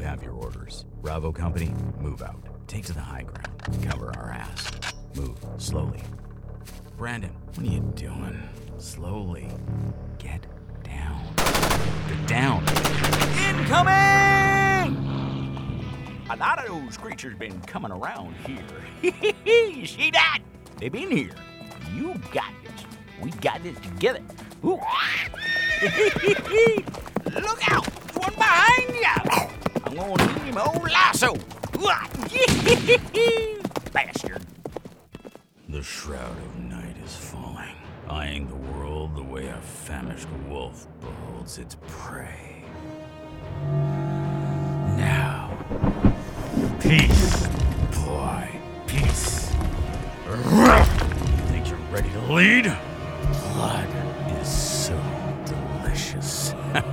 have your orders. Bravo Company, move out. Take to the high ground. Cover our ass. Move slowly. Brandon, what are you doing? Slowly. Get down. Get down. Incoming! A lot of those creatures been coming around here. You see that? They been here. You got this. We got this together. Ooh. Look out! There's one behind you! I'm gonna give him a old lasso. Bastard. The shroud of night is falling, eyeing the world the way a famished wolf beholds its prey. Now, peace, boy, peace. Think you're ready to lead? Blood is so delicious.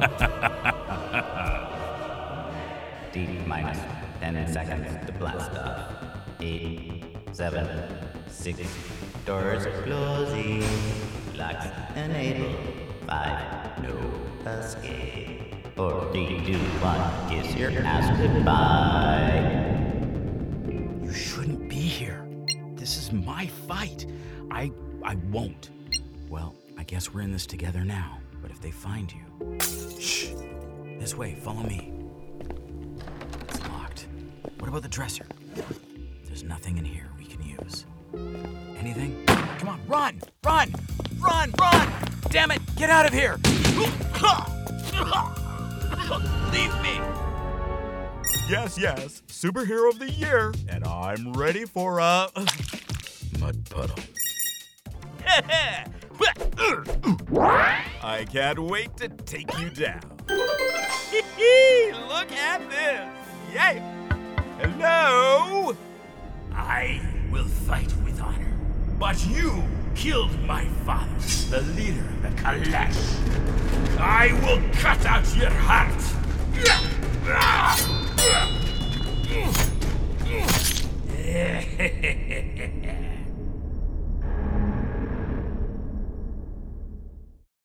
D-minus 10 seconds to blast off. 8, 7, 6, doors closing. Locks enabled. 5, no escape. 4, 3, 2, 1, kiss your ass goodbye. You shouldn't be here. This is my fight. I won't. Well, I guess we're in this together now. But if they find you... Shh! This way, follow me. It's locked. What about the dresser? There's nothing in here we can use. Anything? Come on, run! Run! Run! Run! Damn it! Get out of here! Leave me! Yes, superhero of the year, and I'm ready for a Mud puddle. I can't wait to take you down. Look at this! Yay! Hello? I will fight with honor, but you killed my father, the leader of the Kalash. I will cut out your heart.